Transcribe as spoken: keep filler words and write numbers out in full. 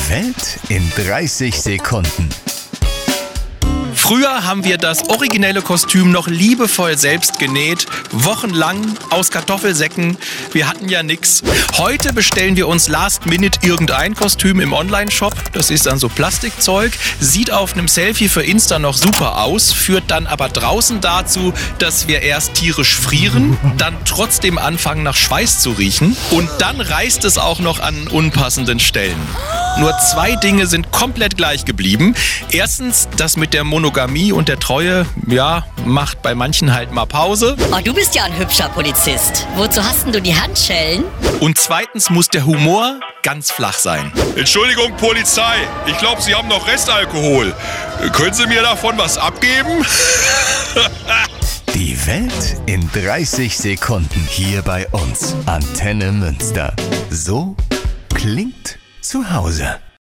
Die Welt in dreißig Sekunden. Früher haben wir das originelle Kostüm noch liebevoll selbst genäht, wochenlang aus Kartoffelsäcken. Wir hatten ja nix. Heute bestellen wir uns last minute irgendein Kostüm im Online-Shop. Das ist dann so Plastikzeug, sieht auf einem Selfie für Insta noch super aus, führt dann aber draußen dazu, dass wir erst tierisch frieren, dann trotzdem anfangen nach Schweiß zu riechen und dann reißt es auch noch an unpassenden Stellen. Nur zwei Dinge sind komplett gleich geblieben. Erstens, das mit der Monogamie und der Treue, ja, macht bei manchen halt mal Pause. Oh, du bist ja ein hübscher Polizist. Wozu hast denn du die Handschellen? Und zweitens muss der Humor ganz flach sein. Entschuldigung, Polizei, ich glaube, Sie haben noch Restalkohol. Können Sie mir davon was abgeben? Die Welt in dreißig Sekunden hier bei uns. Antenne Münster. So klingt zu Hause.